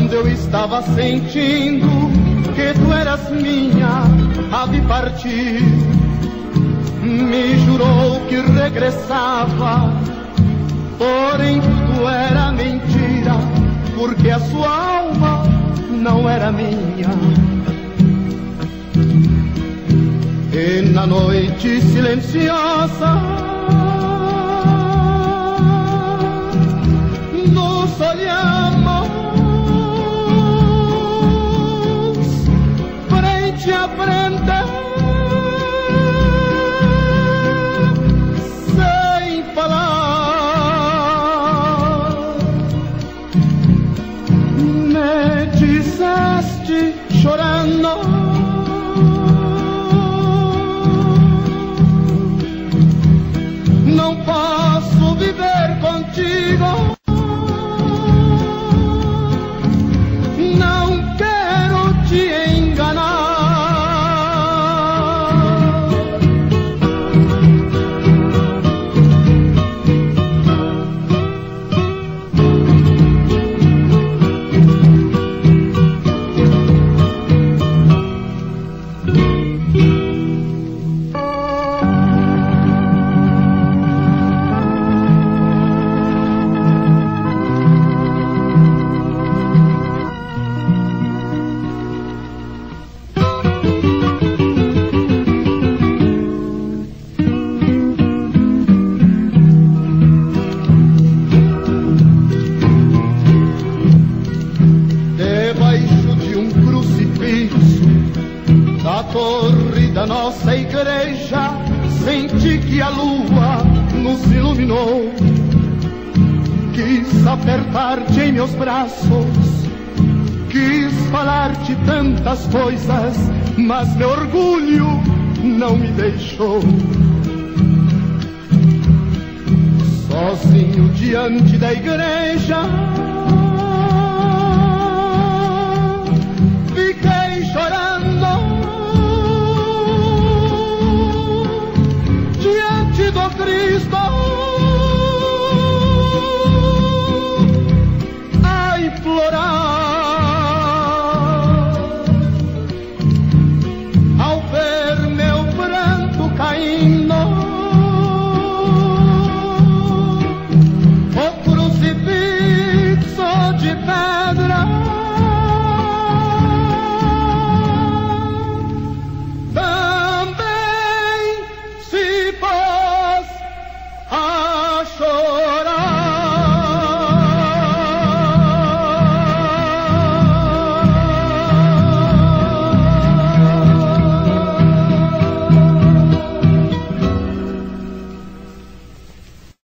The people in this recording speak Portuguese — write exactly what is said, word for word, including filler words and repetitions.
Quando eu estava sentindo que tu eras minha, a vi partir, me jurou que regressava, porém tudo era mentira, porque a sua alma não era minha. E na noite silenciosa nos olhamos frente a frente, sem falar. Me disseste chorando: não posso viver contigo, não quero te enganar. Nossa igreja, senti que a lua nos iluminou. Quis apertar-te em meus braços, quis falar-te tantas coisas, mas meu orgulho não me deixou. Sozinho diante da igreja